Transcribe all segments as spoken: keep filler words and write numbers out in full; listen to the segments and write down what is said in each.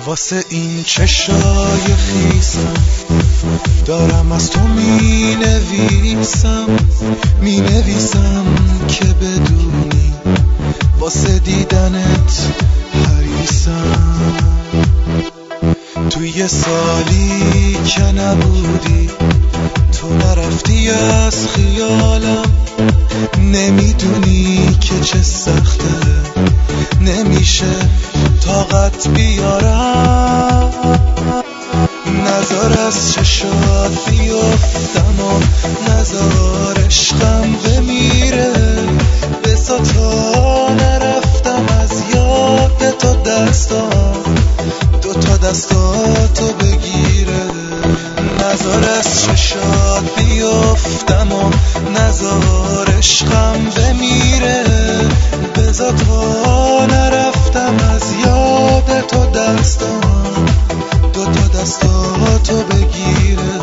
واسه این چشای خیسم دارم از تو می نویسم می نویسم که بدونی واسه دیدنت حریصم. توی یه سالی که نبودی تو نرفتی از خیالم، نمیدونی که چه سخته نمیشه طاقت بیارم. نزار از چشات بیفتم و نزار عشقم بمیره، بسا تا نرفتم از یاد تو دستام دوتا دستاتو بگیره. نزار از چشات بیفتم و نزار عشقم بمیره، بسا تا نرفتم از یاد تو دستام دوتا دستاتو بگیره.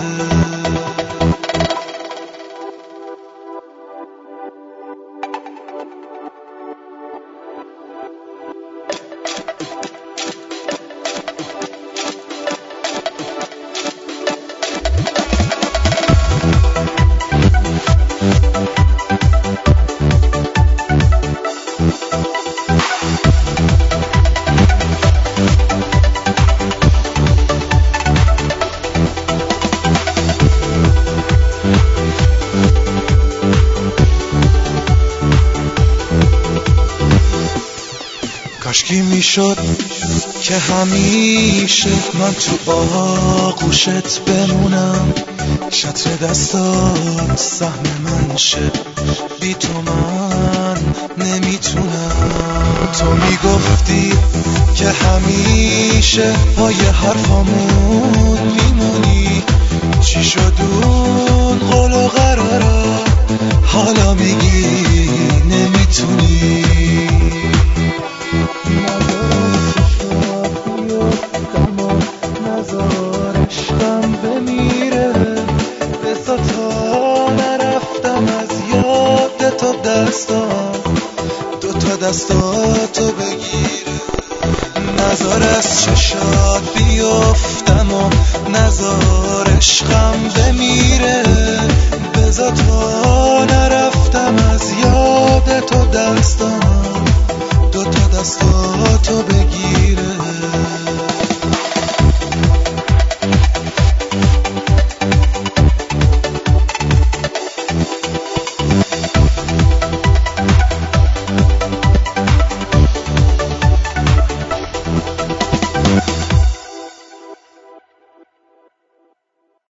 کاشکی میشد که همیشه من تو آغوشت بمونم، شطر دستات سهم من شه، بی تو من نمیتونم. تو میگفتی که همیشه پای حرفامون میمونی، چی شد اون قول و قرارا حالا میگی نمیتونی. نزار عشقم بمیره، بسا تا نرفتم از یاد تو دستام دوتا دستاتو بگیره. نزار از چشات بیفتم و نزار عشقم بمیره، بسا تا نرفتم از یاد تو دستام